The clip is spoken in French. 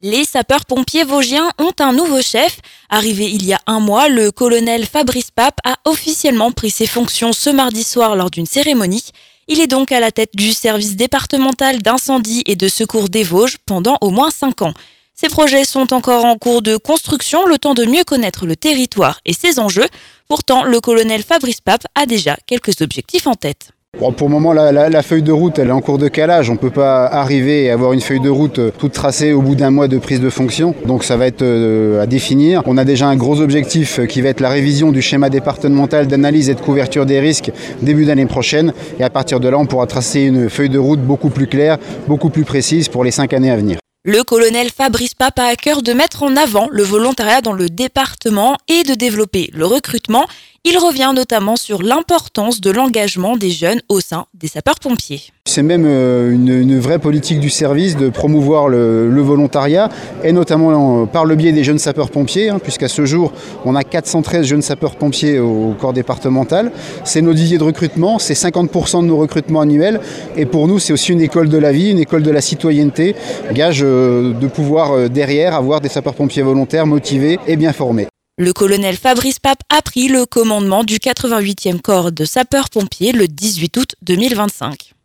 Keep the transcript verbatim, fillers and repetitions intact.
Les sapeurs-pompiers vosgiens ont un nouveau chef. Arrivé il y a un mois, le colonel Fabrice Pape a officiellement pris ses fonctions ce mardi soir lors d'une cérémonie. Il est donc à la tête du service départemental d'incendie et de secours des Vosges pendant au moins cinq ans. Ces projets sont encore en cours de construction, le temps de mieux connaître le territoire et ses enjeux. Pourtant, le colonel Fabrice Pape a déjà quelques objectifs en tête. Bon, pour le moment, la, la, la feuille de route, elle est en cours de calage. On ne peut pas arriver et avoir une feuille de route toute tracée au bout d'un mois de prise de fonction. Donc ça va être euh, à définir. On a déjà un gros objectif qui va être la révision du schéma départemental d'analyse et de couverture des risques début d'année prochaine. Et à partir de là, on pourra tracer une feuille de route beaucoup plus claire, beaucoup plus précise pour les cinq années à venir. Le colonel Fabrice Pape a à cœur de mettre en avant le volontariat dans le département et de développer le recrutement. Il revient notamment sur l'importance de l'engagement des jeunes au sein des sapeurs-pompiers. C'est même une, une vraie politique du service de promouvoir le, le volontariat et notamment par le biais des jeunes sapeurs-pompiers, hein, puisqu'à ce jour, on a quatre cent treize jeunes sapeurs-pompiers au corps départemental. C'est notre vivier de recrutement, c'est cinquante pour cent de nos recrutements annuels et pour nous, c'est aussi une école de la vie, une école de la citoyenneté, gage de pouvoir derrière avoir des sapeurs-pompiers volontaires motivés et bien formés. Le colonel Fabrice Pape a pris le commandement du quatre-vingt-huitième corps de sapeurs-pompiers le dix-huit août deux mille vingt-cinq.